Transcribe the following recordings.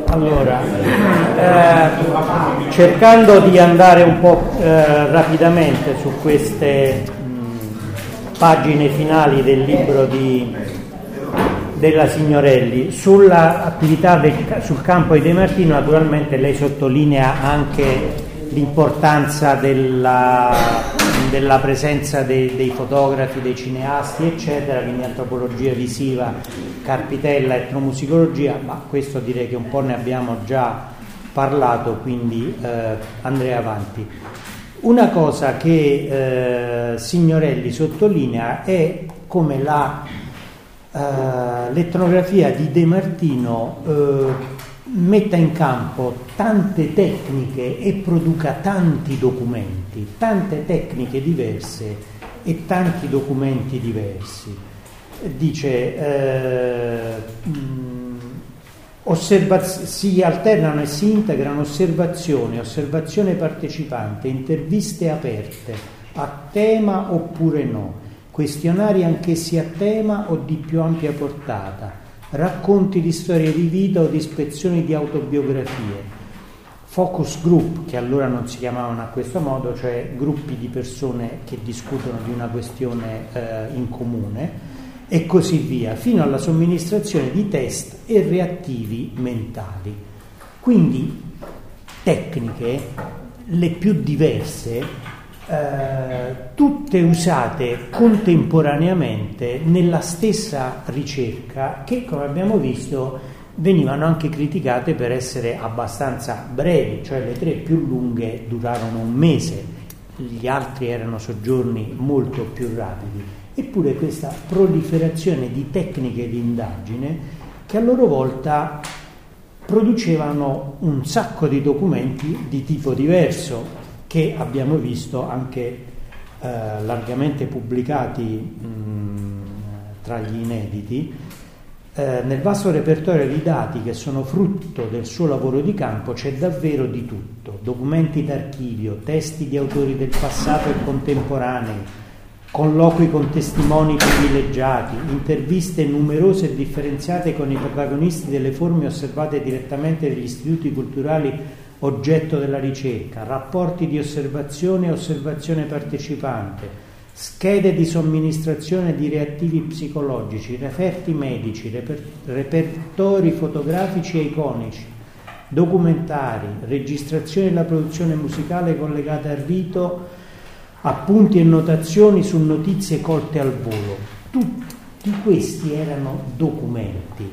Allora, cercando di andare un po' rapidamente su queste pagine finali del libro della Signorelli, sulla attività sul campo di De Martino, naturalmente lei sottolinea anche l'importanza della presenza dei fotografi, dei cineasti, eccetera, quindi antropologia visiva, Carpitella, etnomusicologia, ma questo direi che un po' ne abbiamo già parlato, quindi andrei avanti. Una cosa che Signorelli sottolinea è come l'etnografia di De Martino metta in campo tante tecniche e produca tanti documenti, tante tecniche diverse e tanti documenti diversi. Dice si alternano e si integrano osservazione partecipante, interviste aperte, a tema oppure no, questionari anch'essi a tema o di più ampia portata, racconti di storie di vita o di ispezioni di autobiografie, focus group, che allora non si chiamavano a questo modo, cioè gruppi di persone che discutono di una questione in comune, e così via, fino alla somministrazione di test e reattivi mentali. Quindi tecniche, le più diverse, tutte usate contemporaneamente nella stessa ricerca, che, come abbiamo visto, venivano anche criticate per essere abbastanza brevi, cioè le 3 più lunghe durarono un mese, gli altri erano soggiorni molto più rapidi. Eppure questa proliferazione di tecniche di indagine, che a loro volta producevano un sacco di documenti di tipo diverso, che abbiamo visto anche largamente pubblicati tra gli inediti. Nel vasto repertorio di dati che sono frutto del suo lavoro di campo c'è davvero di tutto: documenti d'archivio, testi di autori del passato e contemporanei, colloqui con testimoni privilegiati, interviste numerose e differenziate con i protagonisti delle forme osservate direttamente dagli istituti culturali oggetto della ricerca, rapporti di osservazione e osservazione partecipante, schede di somministrazione di reattivi psicologici, referti medici, repertori fotografici e iconici, documentari, registrazioni della produzione musicale collegate al rito, appunti e notazioni su notizie colte al volo. Tutti questi erano documenti,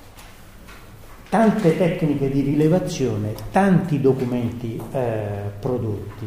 tante tecniche di rilevazione, tanti documenti prodotti.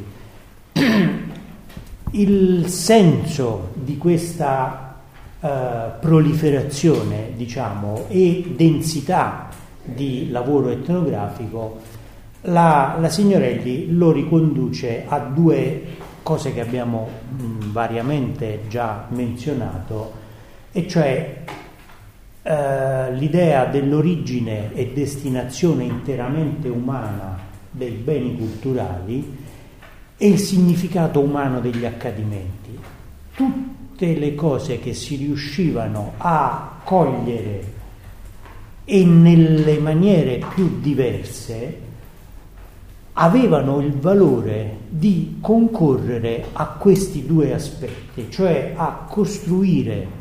Il senso di questa proliferazione, diciamo, e densità di lavoro etnografico, la Signorelli lo riconduce a 2 cose che abbiamo variamente già menzionato, e cioè l'idea dell'origine e destinazione interamente umana dei beni culturali e il significato umano degli accadimenti. Tutte le cose che si riuscivano a cogliere e nelle maniere più diverse avevano il valore di concorrere a questi 2 aspetti, cioè a costruire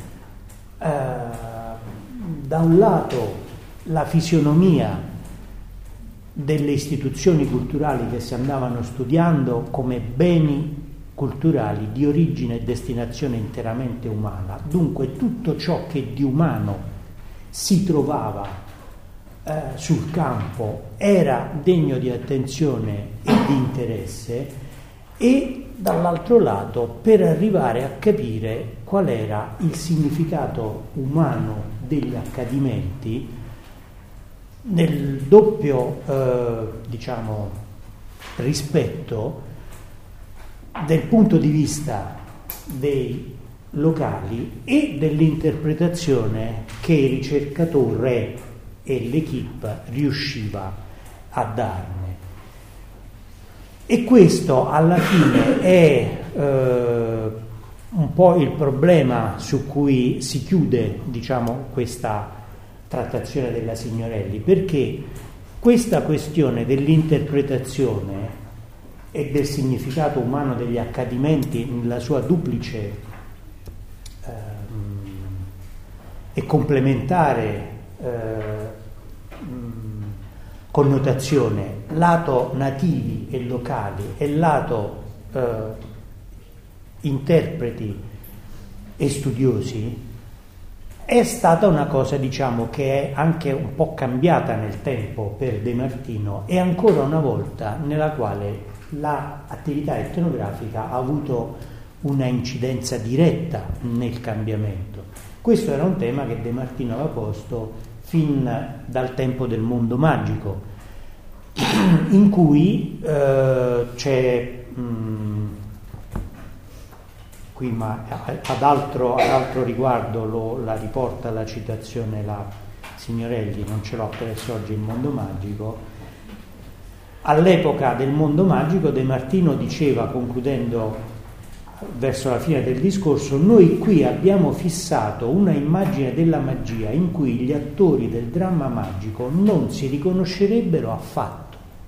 da un lato la fisionomia delle istituzioni culturali che si andavano studiando come beni culturali di origine e destinazione interamente umana, dunque tutto ciò che di umano si trovava sul campo era degno di attenzione e di interesse, e dall'altro lato per arrivare a capire qual era il significato umano degli accadimenti nel doppio rispetto del punto di vista dei locali e dell'interpretazione che il ricercatore e l'equipe riusciva a darne. E questo alla fine è un po' il problema su cui si chiude, diciamo, questa trattazione della Signorelli, perché Questa questione dell'interpretazione e del significato umano degli accadimenti nella sua duplice e complementare connotazione, lato nativi e locali e lato interpreti e studiosi, è stata una cosa, diciamo, che è anche un po' cambiata nel tempo per De Martino, e ancora una volta nella quale l'attività etnografica ha avuto una incidenza diretta nel cambiamento. Questo era un tema che De Martino aveva posto fin dal tempo del mondo magico, in cui c'è qui, ma ad altro riguardo la riporta la citazione la Signorelli, non ce l'ho presso oggi il mondo magico. All'epoca del mondo magico De Martino diceva, concludendo verso la fine del discorso: noi qui abbiamo fissato una immagine della magia in cui gli attori del dramma magico non si riconoscerebbero affatto.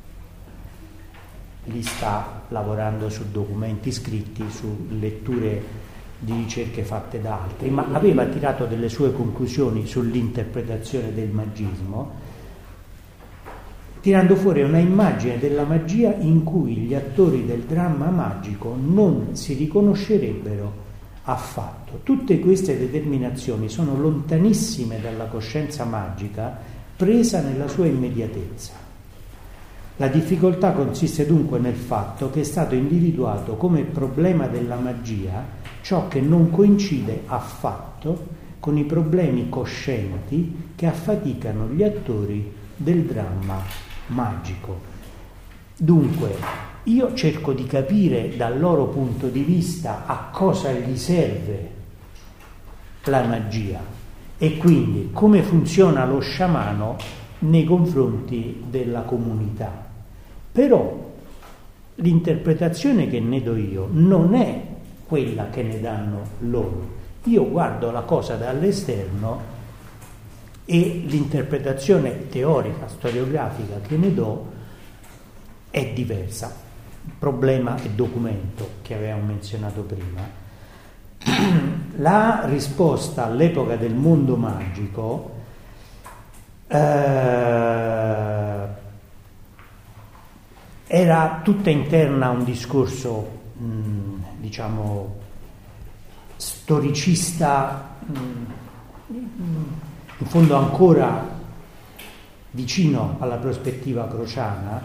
Lì sta lavorando su documenti scritti, su letture di ricerche fatte da altri, ma aveva tirato delle sue conclusioni sull'interpretazione del magismo, tirando fuori una immagine della magia in cui gli attori del dramma magico non si riconoscerebbero affatto. Tutte queste determinazioni sono lontanissime dalla coscienza magica presa nella sua immediatezza. La difficoltà consiste dunque nel fatto che è stato individuato come problema della magia ciò che non coincide affatto con i problemi coscienti che affaticano gli attori del dramma magico. Dunque, io cerco di capire dal loro punto di vista a cosa gli serve la magia e quindi come funziona lo sciamano nei confronti della comunità. Però l'interpretazione che ne do io non è quella che ne danno loro. Io guardo la cosa dall'esterno e l'interpretazione teorica, storiografica che ne do è diversa. Problema e documento che avevamo menzionato prima. La risposta all'epoca del mondo magico era tutta interna a un discorso, diciamo, storicista, in fondo ancora vicino alla prospettiva crociana,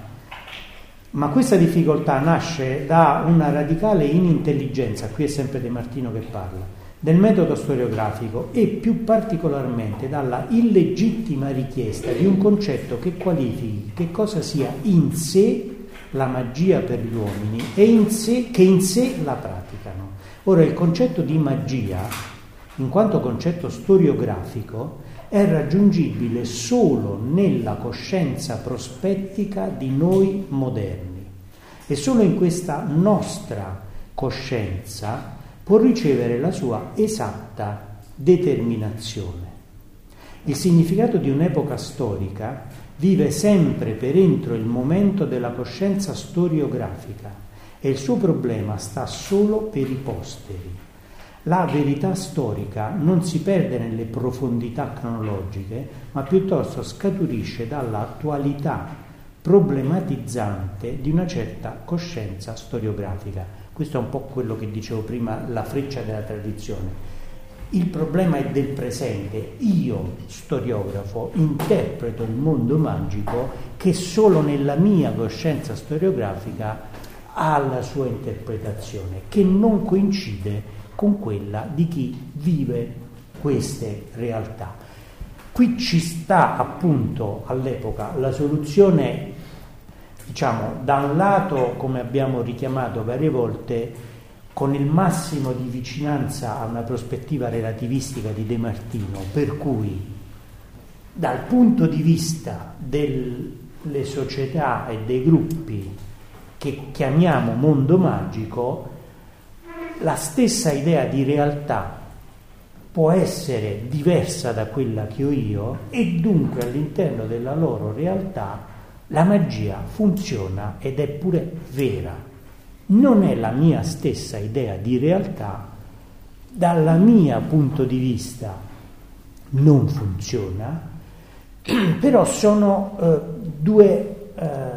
ma questa difficoltà nasce da una radicale inintelligenza, qui è sempre De Martino che parla, del metodo storiografico e più particolarmente dalla illegittima richiesta di un concetto che qualifichi che cosa sia in sé la magia per gli uomini e che in sé la praticano. Ora, il concetto di magia, in quanto concetto storiografico, è raggiungibile solo nella coscienza prospettica di noi moderni e solo in questa nostra coscienza può ricevere la sua esatta determinazione. Il significato di un'epoca storica vive sempre per entro il momento della coscienza storiografica e il suo problema sta solo per i posteri. La verità storica non si perde nelle profondità cronologiche, ma piuttosto scaturisce dall'attualità problematizzante di una certa coscienza storiografica. Questo è un po' quello che dicevo prima, la freccia della tradizione. Il problema è del presente. Io, storiografo, interpreto il mondo magico che solo nella mia coscienza storiografica ha la sua interpretazione, che non coincide con quella di chi vive queste realtà. Qui ci sta appunto all'epoca la soluzione, diciamo, da un lato, come abbiamo richiamato varie volte, con il massimo di vicinanza a una prospettiva relativistica di De Martino, per cui dal punto di vista delle società e dei gruppi che chiamiamo mondo magico, la stessa idea di realtà può essere diversa da quella che ho io e dunque all'interno della loro realtà La magia funziona ed è pure vera. Non è la mia stessa idea di realtà, dal mio punto di vista non funziona, però sono due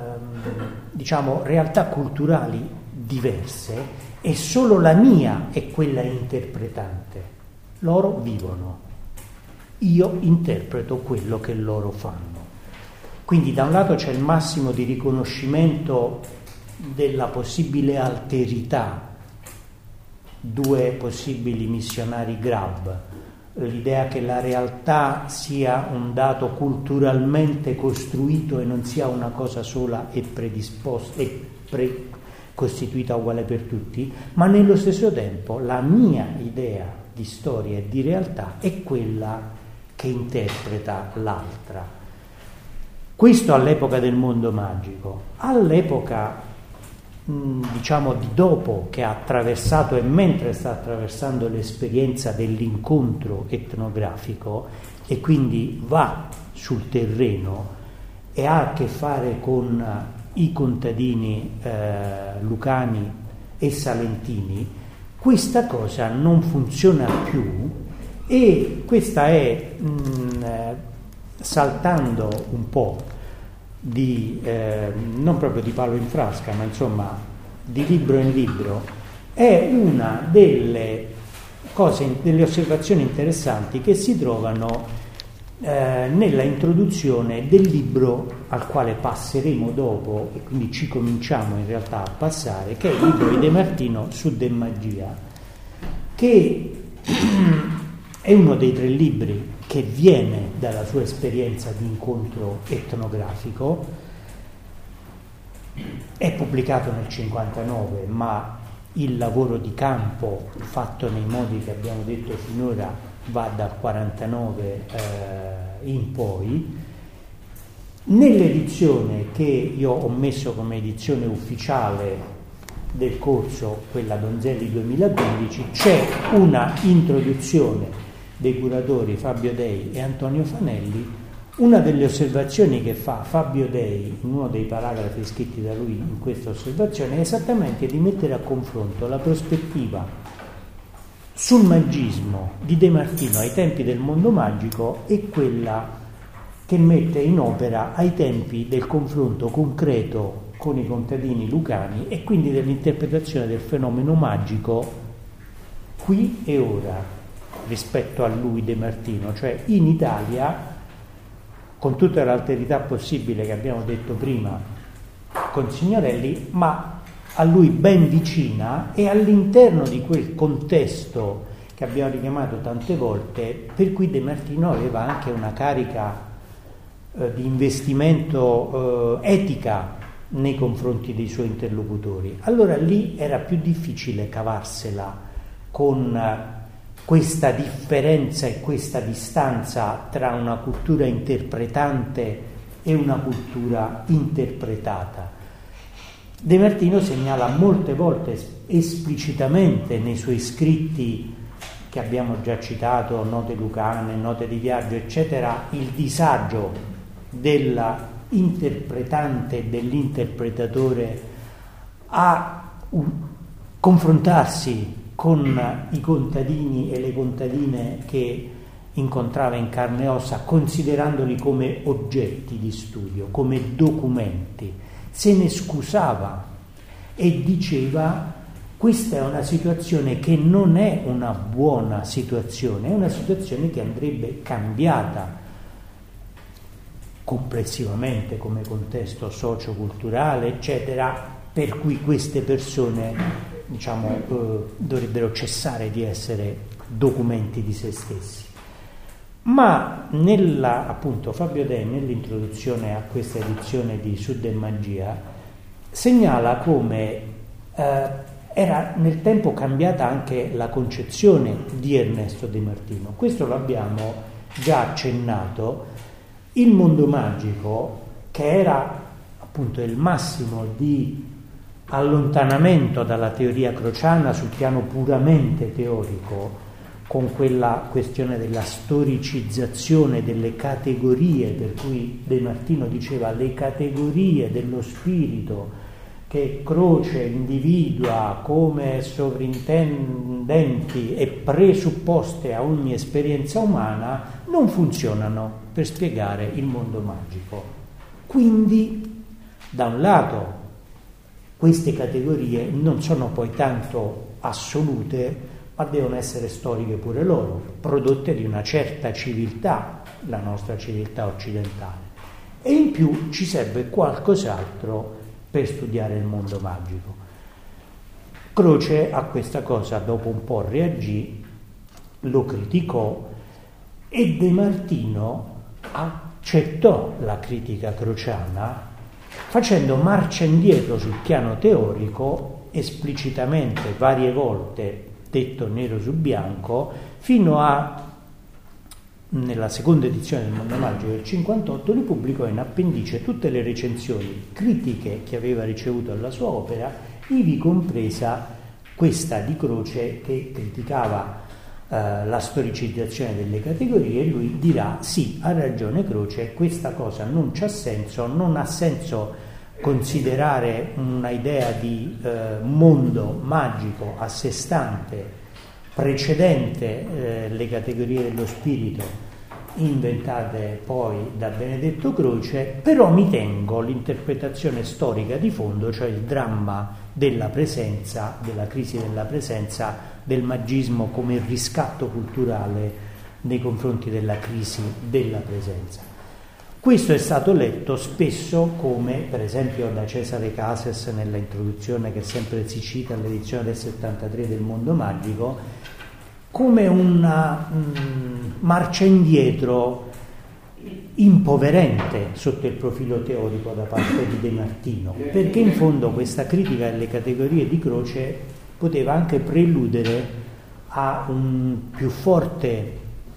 realtà culturali diverse e solo la mia è quella interpretante. Loro vivono, io interpreto quello che loro fanno. Quindi da un lato c'è il massimo di riconoscimento della possibile alterità, due possibili missionari Grab, l'idea che la realtà sia un dato culturalmente costruito e non sia una cosa sola e predisposta e costituita uguale per tutti, ma nello stesso tempo la mia idea di storia e di realtà è quella che interpreta l'altra. Questo all'epoca del mondo magico. All'epoca di dopo, che ha attraversato e mentre sta attraversando l'esperienza dell'incontro etnografico e quindi va sul terreno e ha a che fare con i contadini lucani e salentini, questa cosa non funziona più, e questa è saltando un po' non proprio di palo in frasca, ma insomma di libro in libro, è una delle cose, delle osservazioni interessanti che si trovano nella introduzione del libro al quale passeremo dopo, e quindi ci cominciamo in realtà a passare, che è il libro di De Martino su De Magia, che è uno dei 3 libri che viene dalla sua esperienza di incontro etnografico. È pubblicato nel 59, ma il lavoro di campo fatto nei modi che abbiamo detto finora va dal 49 in poi. Nell'edizione che io ho messo come edizione ufficiale del corso, quella Donzelli 2015, c'è una introduzione dei curatori Fabio Dei e Antonio Fanelli. Una delle osservazioni che fa Fabio Dei in uno dei paragrafi scritti da lui in questa osservazione è esattamente di mettere a confronto la prospettiva sul magismo di De Martino ai tempi del mondo magico e quella che mette in opera ai tempi del confronto concreto con i contadini lucani e quindi dell'interpretazione del fenomeno magico qui e ora rispetto a lui, De Martino, cioè in Italia, con tutta l'alterità possibile che abbiamo detto prima con Signorelli, ma a lui ben vicina e all'interno di quel contesto che abbiamo richiamato tante volte, per cui De Martino aveva anche una carica di investimento etica nei confronti dei suoi interlocutori. Allora lì era più difficile cavarsela con questa differenza e questa distanza tra una cultura interpretante e una cultura interpretata. De Martino segnala molte volte esplicitamente nei suoi scritti che abbiamo già citato, note lucane, note di viaggio, eccetera, il disagio della interpretante e dell'interpretatore a confrontarsi con i contadini e le contadine che incontrava in carne e ossa, considerandoli come oggetti di studio, come documenti. Se ne scusava e diceva: questa è una situazione che non è una buona situazione, è una situazione che andrebbe cambiata complessivamente come contesto socio-culturale, eccetera, per cui queste persone dovrebbero cessare di essere documenti di se stessi. Ma appunto Fabio Dei, nell'introduzione a questa edizione di Su De Magia, segnala come era nel tempo cambiata anche la concezione di Ernesto De Martino. Questo lo abbiamo già accennato. Il mondo magico, che era appunto il massimo di allontanamento dalla teoria crociana sul piano puramente teorico, con quella questione della storicizzazione delle categorie, per cui De Martino diceva le categorie dello spirito che Croce individua come sovrintendenti e presupposte a ogni esperienza umana, non funzionano per spiegare il mondo magico. Quindi, da un lato, queste categorie non sono poi tanto assolute, ma devono essere storiche pure loro, prodotte di una certa civiltà, la nostra civiltà occidentale. E in più ci serve qualcos'altro per studiare il mondo magico. Croce a questa cosa dopo un po' reagì, lo criticò e De Martino accettò la critica crociana facendo marcia indietro sul piano teorico, esplicitamente varie volte detto nero su bianco, fino a, nella seconda edizione del Mondo Magico del 58, lui pubblicò in appendice tutte le recensioni critiche che aveva ricevuto alla sua opera, ivi compresa questa di Croce che criticava la storicizzazione delle categorie, e lui dirà sì, ha ragione Croce, questa cosa non c'ha senso, non ha senso considerare una idea di mondo magico a sé stante, precedente le categorie dello spirito inventate poi da Benedetto Croce, però mi tengo l'interpretazione storica di fondo, cioè il dramma della presenza, della crisi della presenza del magismo come riscatto culturale nei confronti della crisi della presenza. Questo è stato letto spesso come, per esempio da Cesare Cases nella introduzione che sempre si cita all'edizione del 73 del Mondo Magico, come una marcia indietro impoverente sotto il profilo teorico da parte di De Martino, perché in fondo questa critica delle categorie di Croce poteva anche preludere a un più forte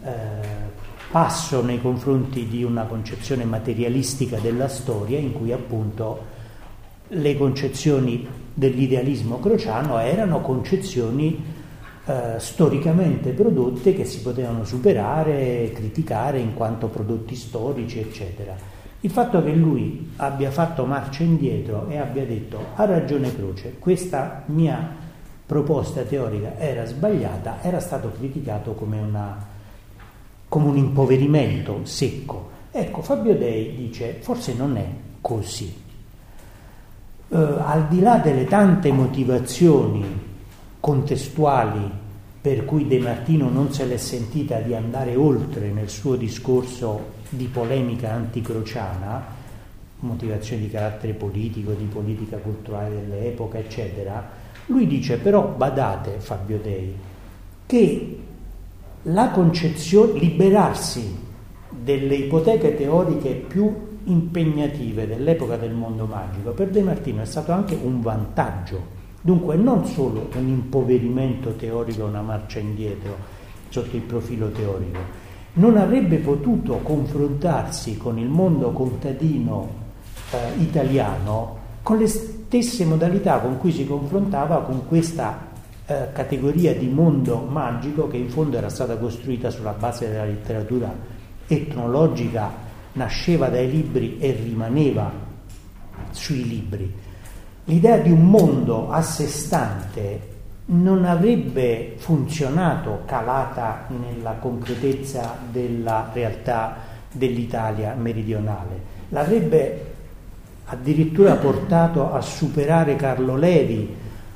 passo nei confronti di una concezione materialistica della storia, in cui appunto le concezioni dell'idealismo crociano erano concezioni storicamente prodotte che si potevano superare, criticare in quanto prodotti storici, eccetera. Il fatto che lui abbia fatto marcia indietro e abbia detto ha ragione Croce, questa mia proposta teorica era sbagliata, era stato criticato come un impoverimento secco. Ecco, Fabio Dei dice forse non è così. Al di là delle tante motivazioni contestuali per cui De Martino non se l'è sentita di andare oltre nel suo discorso di polemica anticrociana, motivazioni di carattere politico, di politica culturale dell'epoca, eccetera, lui dice però, badate Fabio Dei, che la concezione, liberarsi delle ipoteche teoriche più impegnative dell'epoca del mondo magico, per De Martino è stato anche un vantaggio. Dunque non solo un impoverimento teorico, una marcia indietro sotto il profilo teorico, non avrebbe potuto confrontarsi con il mondo contadino italiano con le stesse modalità con cui si confrontava con questa categoria di mondo magico che in fondo era stata costruita sulla base della letteratura etnologica, nasceva dai libri e rimaneva sui libri. L'idea di un mondo a sé stante non avrebbe funzionato calata nella concretezza della realtà dell'Italia meridionale, l'avrebbe addirittura portato a superare Carlo Levi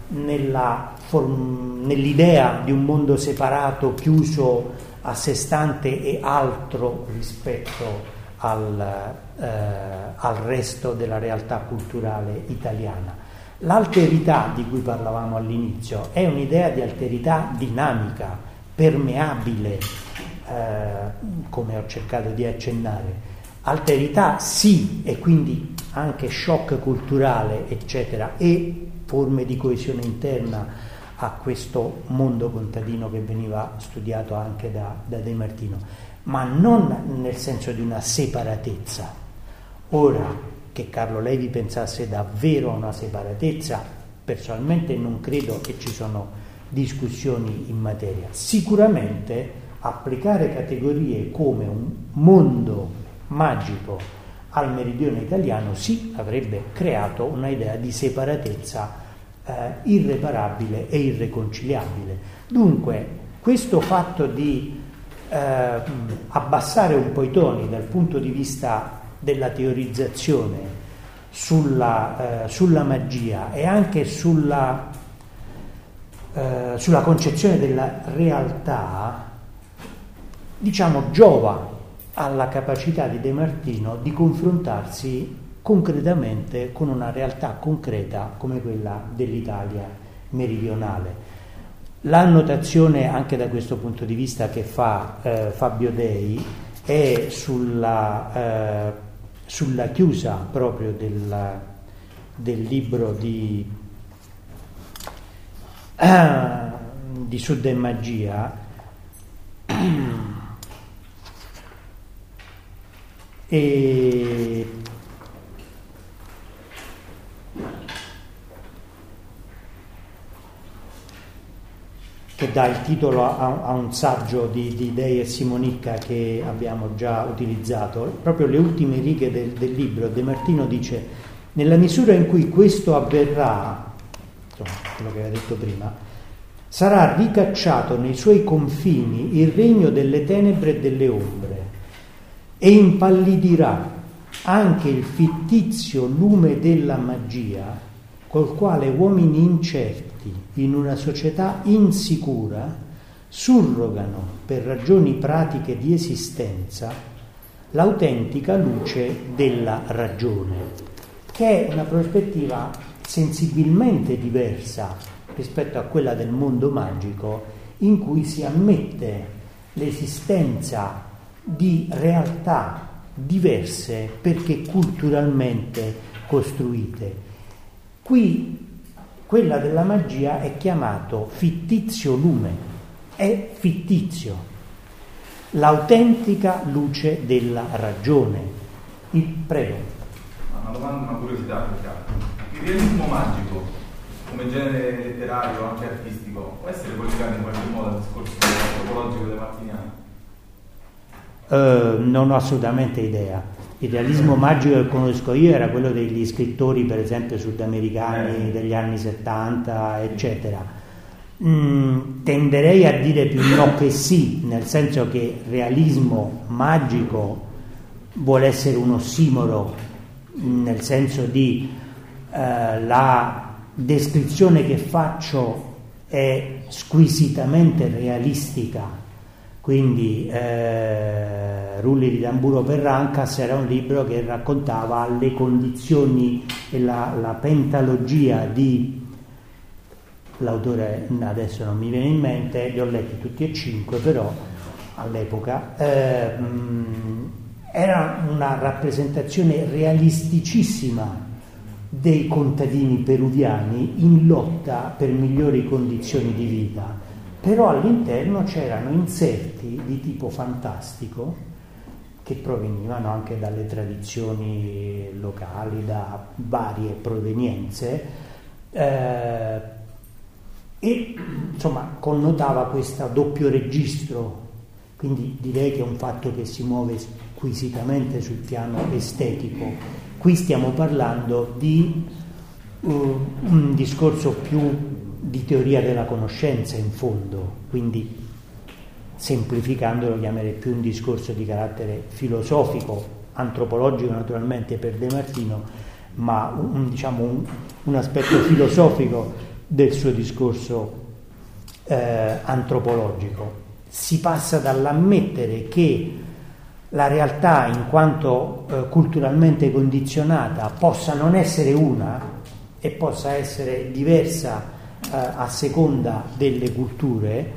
nell'idea di un mondo separato, chiuso a sé stante e altro rispetto al resto della realtà culturale italiana. L'alterità di cui parlavamo all'inizio è un'idea di alterità dinamica, permeabile, come ho cercato di accennare. Alterità sì, e quindi anche shock culturale, eccetera, e forme di coesione interna a questo mondo contadino che veniva studiato anche da De Martino, ma non nel senso di una separatezza. Ora, che Carlo Levi pensasse davvero a una separatezza, personalmente non credo, e ci sono discussioni in materia. Sicuramente applicare categorie come un mondo magico al meridione italiano sì avrebbe creato una idea di separatezza irreparabile e irreconciliabile. Dunque questo fatto di abbassare un po' i toni dal punto di vista della teorizzazione sulla magia e anche sulla concezione della realtà, diciamo, giova alla capacità di De Martino di confrontarsi concretamente con una realtà concreta come quella dell'Italia meridionale. L'annotazione anche da questo punto di vista che fa Fabio Dei è sulla chiusa proprio del libro di Sud e Magia, e che dà il titolo a un saggio di Dei e Simonicca che abbiamo già utilizzato. Proprio le ultime righe del libro, De Martino dice: nella misura in cui questo avverrà, insomma, quello che aveva detto prima, sarà ricacciato nei suoi confini il regno delle tenebre e delle ombre e impallidirà anche il fittizio lume della magia col quale uomini incerti in una società insicura surrogano per ragioni pratiche di esistenza l'autentica luce della ragione, che è una prospettiva sensibilmente diversa rispetto a quella del mondo magico, in cui si ammette l'esistenza di realtà diverse perché culturalmente costruite. Qui quella della magia è chiamato fittizio lume, è fittizio, l'autentica luce della ragione. Prego. Una domanda, una curiosità. Il realismo magico, come genere letterario o anche artistico, può essere collegato in qualche modo al discorso antropologico dei martiniani? Non ho assolutamente idea. Il realismo magico che conosco io era quello degli scrittori, per esempio sudamericani degli anni 70, eccetera. Tenderei a dire più no che sì, nel senso che realismo magico vuole essere un ossimoro, nel senso di la descrizione che faccio è squisitamente realistica. Quindi Rulli di Tamburo per Rancas era un libro che raccontava le condizioni e la pentalogia di, l'autore adesso non mi viene in mente, li ho letti tutti e 5 però all'epoca, era una rappresentazione realisticissima dei contadini peruviani in lotta per migliori condizioni di vita. Però all'interno c'erano inserti di tipo fantastico che provenivano anche dalle tradizioni locali, da varie provenienze, e insomma connotava questo doppio registro. Quindi direi che è un fatto che si muove squisitamente sul piano estetico. Qui stiamo parlando di un discorso più di teoria della conoscenza in fondo, quindi semplificando lo chiamerei più un discorso di carattere filosofico, antropologico naturalmente per De Martino, ma un aspetto filosofico del suo discorso antropologico. Si passa dall'ammettere che la realtà in quanto culturalmente condizionata possa non essere una e possa essere diversa a seconda delle culture,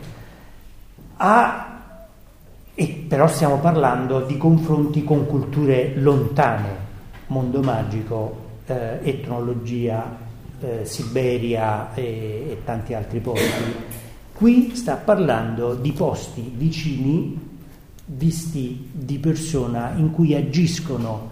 e però stiamo parlando di confronti con culture lontane, mondo magico, etnologia, Siberia e tanti altri posti. Qui sta parlando di posti vicini, visti di persona, in cui agiscono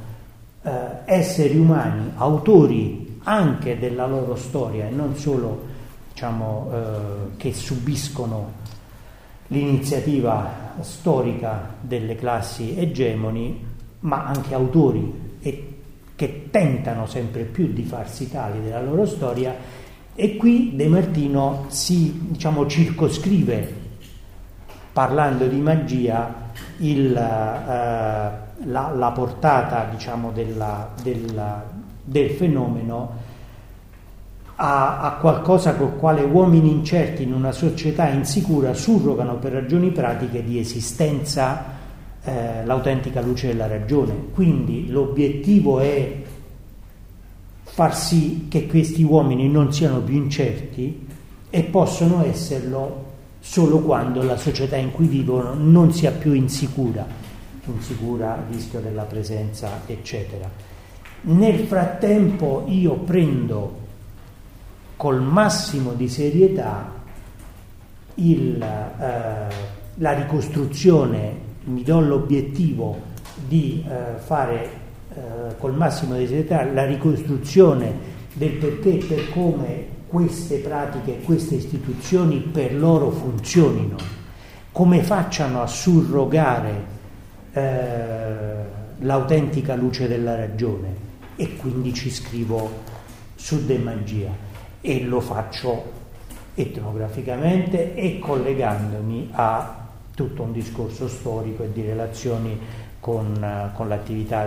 esseri umani, autori anche della loro storia e non solo che subiscono l'iniziativa storica delle classi egemoni, ma anche autori che tentano sempre più di farsi tali della loro storia, e qui De Martino si circoscrive, parlando di magia, la portata del fenomeno a qualcosa col quale uomini incerti in una società insicura surrogano per ragioni pratiche di esistenza l'autentica luce della ragione. Quindi l'obiettivo è far sì che questi uomini non siano più incerti, e possono esserlo solo quando la società in cui vivono non sia più insicura a rischio della presenza, eccetera. Nel frattempo io prendo col massimo di serietà la ricostruzione, mi do l'obiettivo di fare col massimo di serietà la ricostruzione del perché e per come queste pratiche, queste istituzioni per loro funzionino, come facciano a surrogare l'autentica luce della ragione, e quindi ci scrivo su De Magia, e lo faccio etnograficamente e collegandomi a tutto un discorso storico e di relazioni con l'attività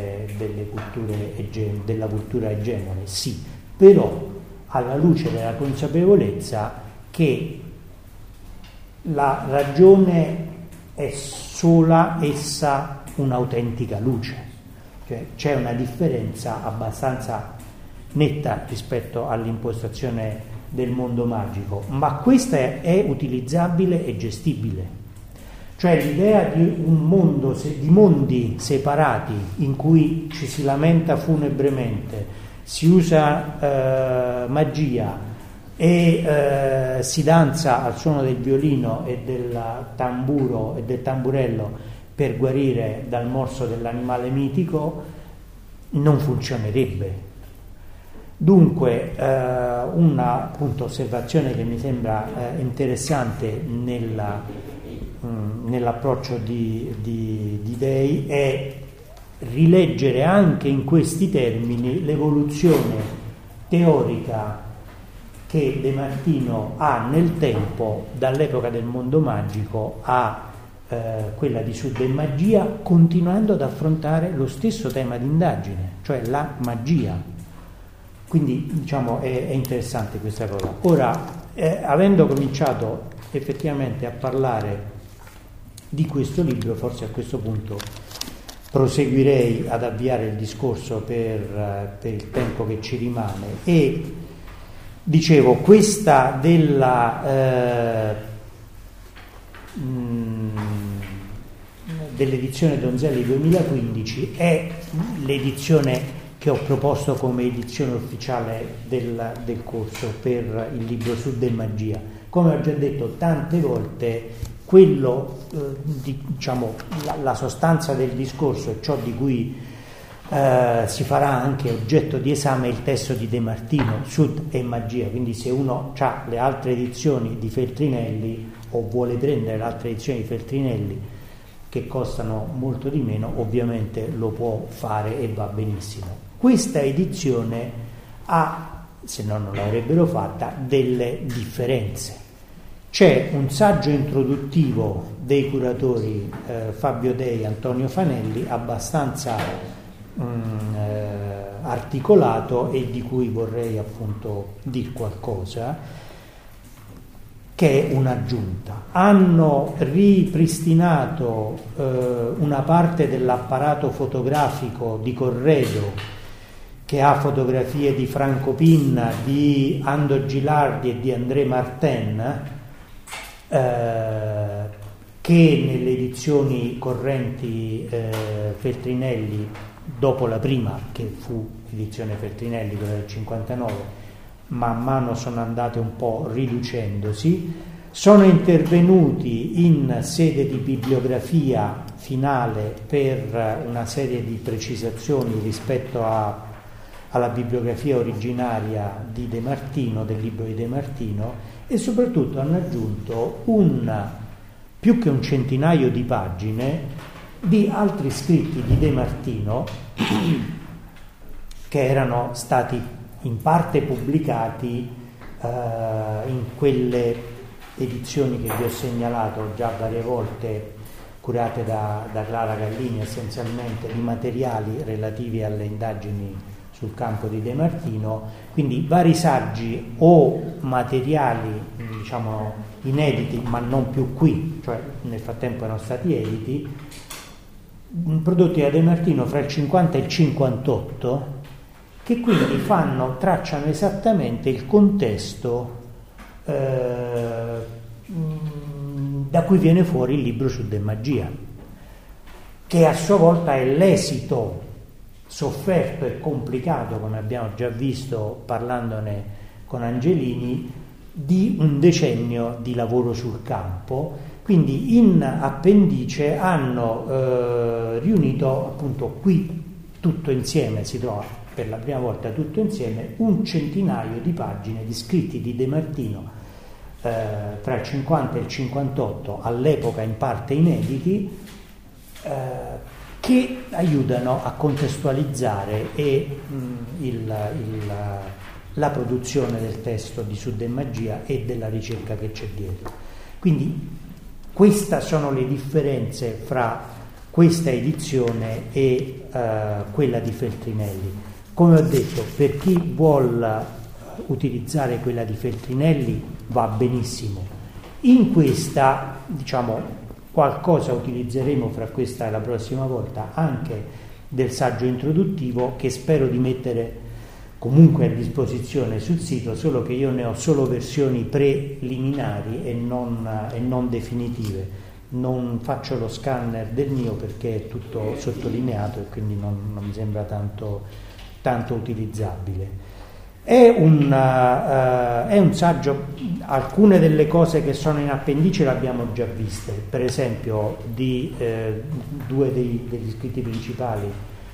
della cultura egemone, sì, però alla luce della consapevolezza che la ragione è sola essa un'autentica luce, cioè c'è una differenza abbastanza netta rispetto all'impostazione del mondo magico, ma questa è utilizzabile e gestibile. Cioè l'idea di un mondo, di mondi separati in cui ci si lamenta funebremente, si usa magia e si danza al suono del violino e del tamburo e del tamburello per guarire dal morso dell'animale mitico, non funzionerebbe. Dunque una appunto osservazione che mi sembra interessante nell'approccio di Dei è rileggere anche in questi termini l'evoluzione teorica che De Martino ha nel tempo, dall'epoca del mondo magico a quella di Sud e Magia, continuando ad affrontare lo stesso tema di indagine, cioè la magia. Quindi è interessante questa cosa. Ora, avendo cominciato effettivamente a parlare di questo libro, forse a questo punto proseguirei ad avviare il discorso per il tempo che ci rimane, e dicevo, questa dell'edizione Donzelli 2015 è l'edizione che ho proposto come edizione ufficiale del corso per il libro Sud e Magia. Come ho già detto tante volte, quello la sostanza del discorso e ciò di cui si farà anche oggetto di esame è il testo di De Martino, Sud e Magia. Quindi se uno ha le altre edizioni di Feltrinelli o vuole prendere le altre edizioni di Feltrinelli che costano molto di meno, ovviamente lo può fare e va benissimo. Questa edizione ha, se no non l'avrebbero fatta, delle differenze. C'è un saggio introduttivo dei curatori Fabio Dei e Antonio Fanelli, abbastanza articolato, e di cui vorrei appunto dir qualcosa, che è un'aggiunta. Hanno ripristinato una parte dell'apparato fotografico di Corredo, che ha fotografie di Franco Pinna, di Ando Gilardi e di André Martin, che nelle edizioni correnti Feltrinelli, dopo la prima, che fu edizione Feltrinelli, quella del 59, man mano sono andate un po' riducendosi, sono intervenuti in sede di bibliografia finale per una serie di precisazioni rispetto a alla bibliografia originaria di De Martino, del libro di De Martino, e soprattutto hanno aggiunto più che un centinaio di pagine di altri scritti di De Martino che erano stati in parte pubblicati in quelle edizioni che vi ho segnalato già varie volte, curate da Clara Gallini, essenzialmente di materiali relativi alle indagini sul campo di De Martino, quindi vari saggi o materiali diciamo inediti ma non più qui, cioè nel frattempo erano stati editi, prodotti da De Martino fra il 50 e il 58, che quindi tracciano esattamente il contesto da cui viene fuori il libro su De Magia, che a sua volta è l'esito sofferto e complicato, come abbiamo già visto parlandone con Angelini, di un decennio di lavoro sul campo. Quindi in appendice hanno riunito appunto qui tutto insieme, si trova per la prima volta tutto insieme un centinaio di pagine di scritti di De Martino tra il 50 e il 58, all'epoca in parte inediti, che aiutano a contestualizzare la produzione del testo di Su De Magia e della ricerca che c'è dietro. Quindi queste sono le differenze fra questa edizione e quella di Feltrinelli. Come ho detto, per chi vuol utilizzare quella di Feltrinelli va benissimo. In questa, diciamo, qualcosa utilizzeremo fra questa e la prossima volta anche del saggio introduttivo, che spero di mettere comunque a disposizione sul sito, solo che io ne ho solo versioni preliminari e non definitive. Non faccio lo scanner del mio perché è tutto sottolineato e quindi non mi sembra tanto utilizzabile. È un saggio, alcune delle cose che sono in appendice le abbiamo già viste, per esempio di due degli scritti principali,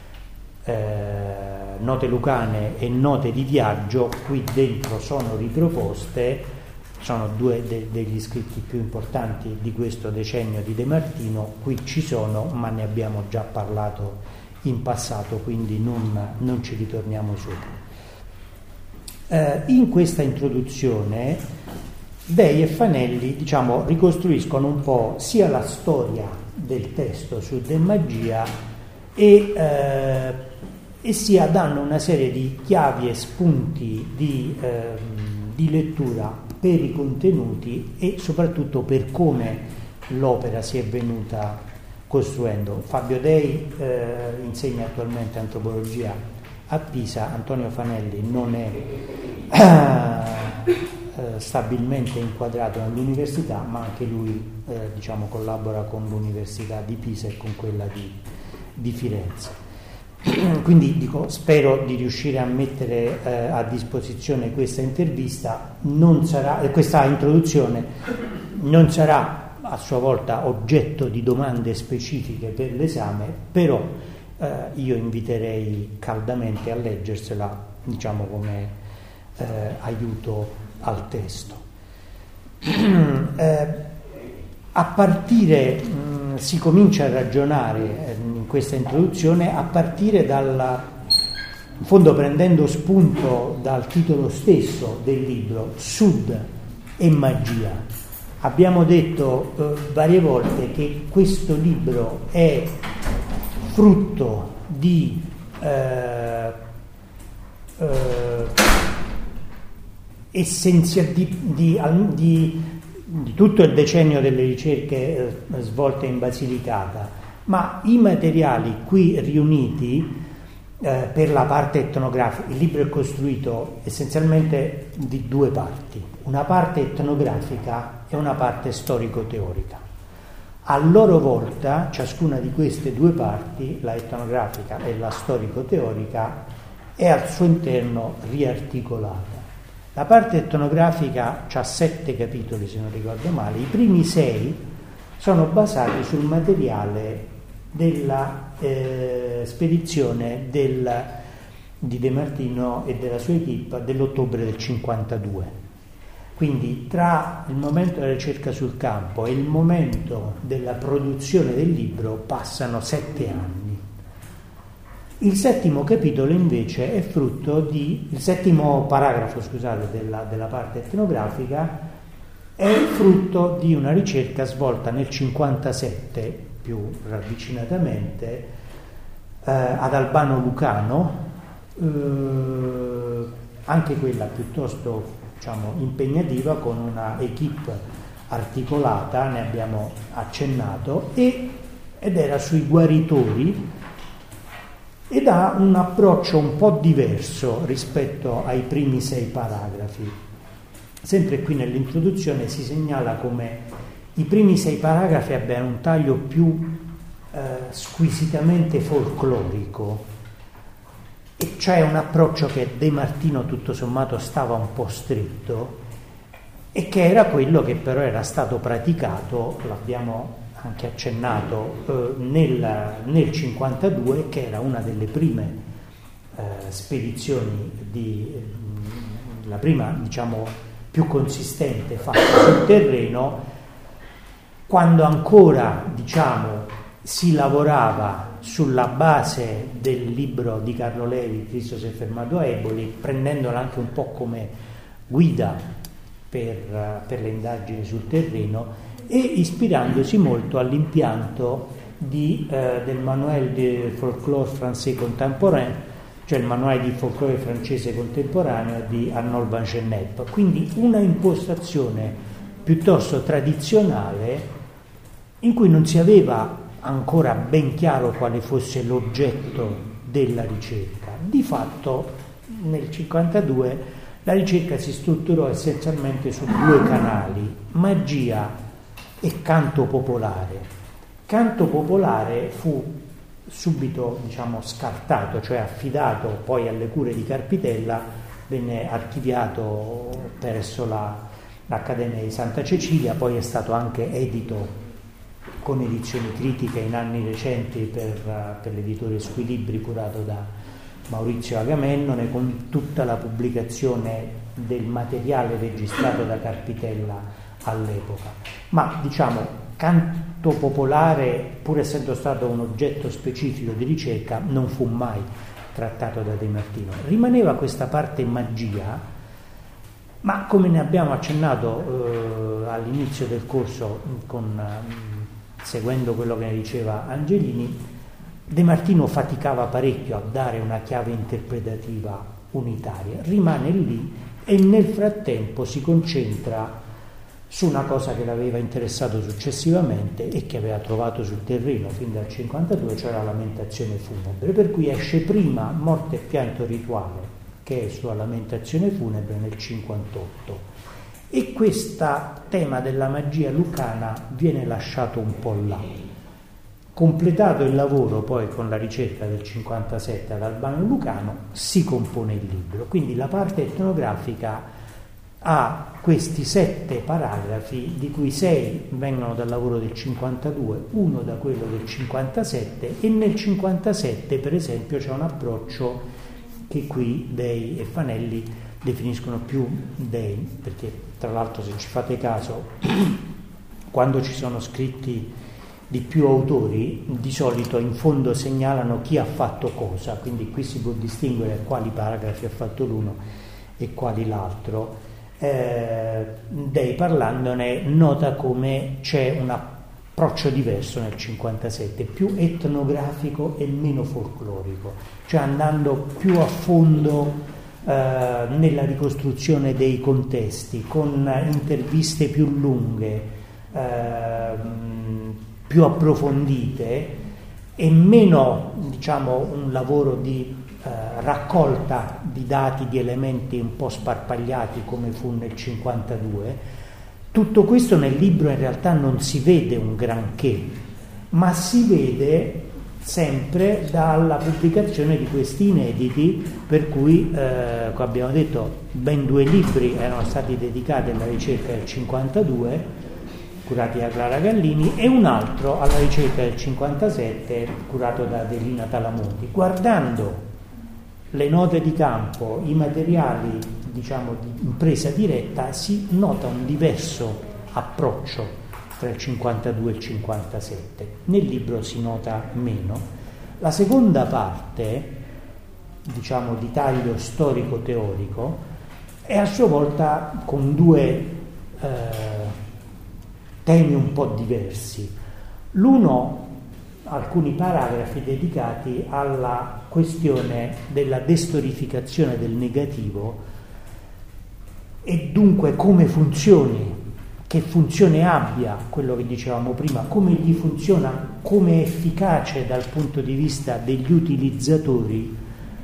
Note lucane e Note di viaggio, qui dentro sono riproposte, sono due degli scritti più importanti di questo decennio di De Martino, qui ci sono, ma ne abbiamo già parlato in passato, quindi non ci ritorniamo sopra. In questa introduzione Dei e Fanelli, diciamo, ricostruiscono un po' sia la storia del testo su De Magia e sia danno una serie di chiavi e spunti di lettura per i contenuti e soprattutto per come l'opera si è venuta costruendo. Fabio Dei insegna attualmente antropologia a Pisa, Antonio Fanelli non è stabilmente inquadrato nell'università, ma anche lui diciamo collabora con l'università di Pisa e con quella di Firenze. Quindi dico, spero di riuscire a mettere a disposizione questa intervista, questa introduzione non sarà a sua volta oggetto di domande specifiche per l'esame, però io inviterei caldamente a leggersela, diciamo, come aiuto al testo. A partire, si comincia a ragionare in questa introduzione a partire in fondo prendendo spunto dal titolo stesso del libro, Sud e Magia. Abbiamo detto varie volte che questo libro è frutto di tutto il decennio delle ricerche svolte in Basilicata, ma i materiali qui riuniti per la parte etnografica, il libro è costruito essenzialmente di due parti, una parte etnografica e una parte storico-teorica. A loro volta, ciascuna di queste due parti, la etnografica e la storico-teorica, è al suo interno riarticolata. La parte etnografica ha 7 capitoli, se non ricordo male. I primi 6 sono basati sul materiale della spedizione del di De Martino e della sua equipe dell'ottobre del 52. Quindi tra il momento della ricerca sul campo e il momento della produzione del libro passano 7 anni. Il settimo capitolo invece è il settimo paragrafo, della parte etnografica è frutto di una ricerca svolta nel 57, più ravvicinatamente, ad Albano Lucano, anche quella piuttosto impegnativa, con una equipe articolata, ne abbiamo accennato, ed era sui guaritori, ed ha un approccio un po' diverso rispetto ai primi 6 paragrafi. Sempre qui nell'introduzione si segnala come i primi 6 paragrafi abbiano un taglio più squisitamente folclorico, e c'è un approccio che De Martino tutto sommato stava un po' stretto, e che era quello che però era stato praticato, l'abbiamo anche accennato, nel 52, che era una delle prime spedizioni, la prima più consistente fatta sul terreno, quando ancora si lavorava sulla base del libro di Carlo Levi, Cristo si è fermato a Eboli, prendendola anche un po' come guida per le indagini sul terreno, e ispirandosi molto all'impianto del Manuel de Folklore Français Contemporain, cioè il manuale di folklore francese contemporaneo di Arnold Van Gennep. Quindi una impostazione piuttosto tradizionale, in cui non si aveva ancora ben chiaro quale fosse l'oggetto della ricerca. Di fatto nel 52 la ricerca si strutturò essenzialmente su 2 canali: magia e canto popolare. Canto popolare fu subito scartato, cioè affidato poi alle cure di Carpitella, venne archiviato presso l'Accademia di Santa Cecilia, poi è stato anche edito con edizioni critiche in anni recenti per l'editore Squilibri, curato da Maurizio Agamennone, con tutta la pubblicazione del materiale registrato da Carpitella all'epoca. Ma canto popolare, pur essendo stato un oggetto specifico di ricerca, non fu mai trattato da De Martino. Rimaneva questa parte magia, ma come ne abbiamo accennato all'inizio del corso, seguendo quello che ne diceva Angelini, De Martino faticava parecchio a dare una chiave interpretativa unitaria, rimane lì e nel frattempo si concentra su una cosa che l'aveva interessato successivamente e che aveva trovato sul terreno fin dal 52, cioè la lamentazione funebre, per cui esce prima Morte e pianto rituale, che è sua lamentazione funebre, nel 58, e questo tema della magia lucana viene lasciato un po' là. Completato il lavoro poi con la ricerca del 57 ad Albano Lucano, si compone il libro. Quindi la parte etnografica ha questi 7 paragrafi, di cui 6 vengono dal lavoro del 52, 1 da quello del 57, e nel 57 per esempio c'è un approccio che qui Dei e Fanelli definiscono più Dei, perché tra l'altro, se ci fate caso, quando ci sono scritti di più autori, di solito in fondo segnalano chi ha fatto cosa, quindi qui si può distinguere quali paragrafi ha fatto l'uno e quali l'altro. Dei, parlandone, nota come c'è un approccio diverso nel 57, più etnografico e meno folclorico, cioè andando più a fondo nella ricostruzione dei contesti, con interviste più lunghe, più approfondite, e meno un lavoro di raccolta di dati, di elementi un po' sparpagliati come fu nel 52. Tutto questo nel libro in realtà non si vede un granché, ma si vede sempre dalla pubblicazione di questi inediti, per cui come abbiamo detto ben 2 libri erano stati dedicati alla ricerca del 52, curati da Clara Gallini, e un altro alla ricerca del 57 curato da Adelina Talamonti. Guardando le note di campo, i materiali, diciamo, di impresa diretta, si nota un diverso approccio tra il 52 e il 57. Nel libro si nota meno. La seconda parte, diciamo, di taglio storico-teorico, è a sua volta con due temi un po' diversi. L'uno, alcuni paragrafi dedicati alla questione della destorificazione del negativo e dunque come funzioni, che funzione abbia, quello che dicevamo prima, come gli funziona, come è efficace dal punto di vista degli utilizzatori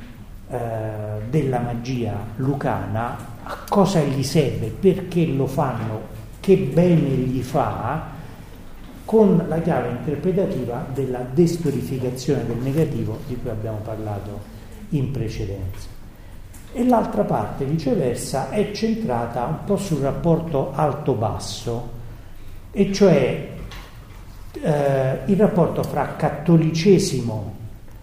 della magia lucana, a cosa gli serve, perché lo fanno, che bene gli fa, con la chiave interpretativa della destorificazione del negativo di cui abbiamo parlato in precedenza. E l'altra parte, viceversa, è centrata un po' sul rapporto alto-basso, e cioè il rapporto fra cattolicesimo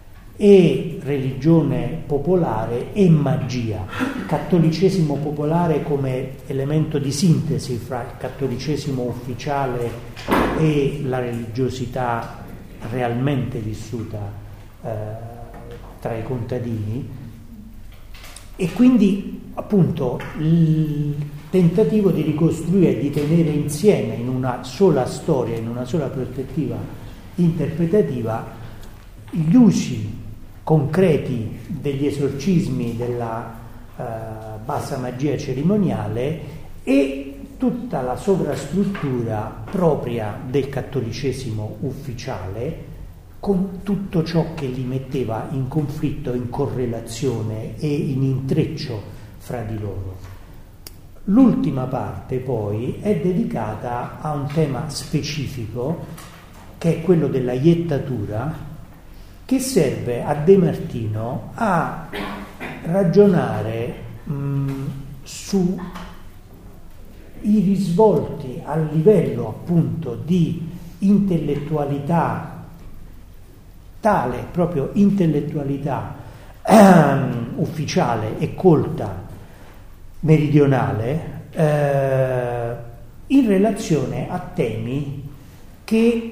e religione popolare e magia. Cattolicesimo popolare come elemento di sintesi fra il cattolicesimo ufficiale e la religiosità realmente vissuta tra i contadini, e quindi appunto il tentativo di ricostruire e di tenere insieme in una sola storia, in una sola prospettiva interpretativa, gli usi concreti degli esorcismi della bassa magia cerimoniale e tutta la sovrastruttura propria del cattolicesimo ufficiale, con tutto ciò che li metteva in conflitto, in correlazione e in intreccio fra di loro. L'ultima parte poi è dedicata a un tema specifico, che è quello della iettatura, che serve a De Martino a ragionare su i risvolti a livello appunto di intellettualità, tale proprio intellettualità ufficiale e colta meridionale, in relazione a temi che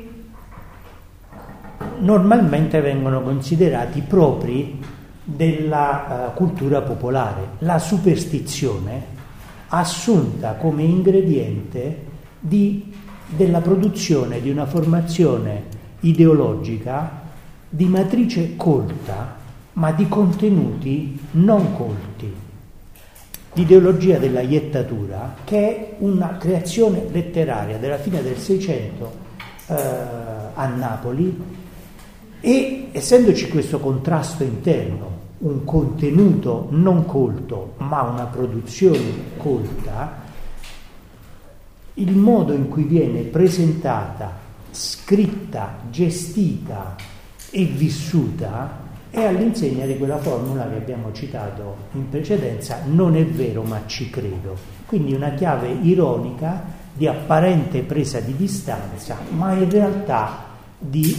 normalmente vengono considerati propri della cultura popolare. La superstizione assunta come ingrediente della produzione di una formazione ideologica di matrice colta, ma di contenuti non colti. L'ideologia della iettatura, che è una creazione letteraria della fine del Seicento a Napoli, e essendoci questo contrasto interno, un contenuto non colto ma una produzione colta, il modo in cui viene presentata, scritta, gestita e vissuta è all'insegna di quella formula che abbiamo citato in precedenza: non è vero ma ci credo. Quindi una chiave ironica di apparente presa di distanza, ma in realtà di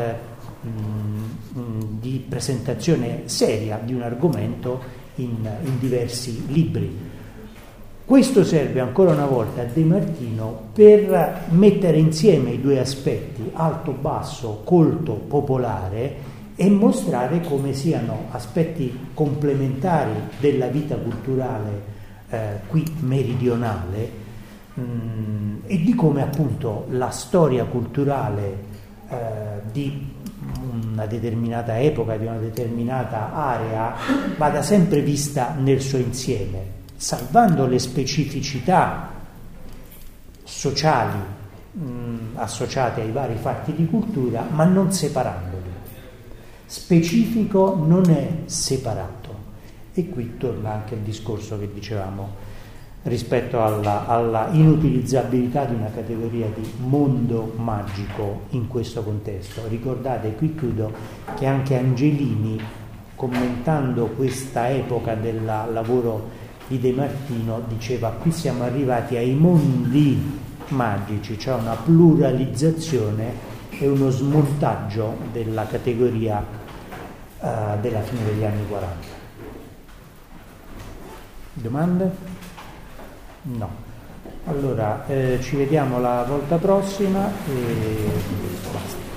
presentazione seria di un argomento in diversi libri. Questo serve ancora una volta a De Martino per mettere insieme i due aspetti, alto-basso, colto-popolare, e mostrare come siano aspetti complementari della vita culturale qui meridionale, e di come appunto la storia culturale di una determinata epoca, di una determinata area, vada sempre vista nel suo insieme, salvando le specificità sociali associate ai vari fatti di cultura, ma non separandoli. Specifico non è separato. E qui torna anche il discorso che dicevamo rispetto alla inutilizzabilità di una categoria di mondo magico in questo contesto. Ricordate, qui chiudo, che anche Angelini, commentando questa epoca del lavoro di De Martino, diceva: qui siamo arrivati ai mondi magici, cioè una pluralizzazione e uno smontaggio della categoria della fine degli anni 40. Domande? No. Allora ci vediamo la volta prossima e basta.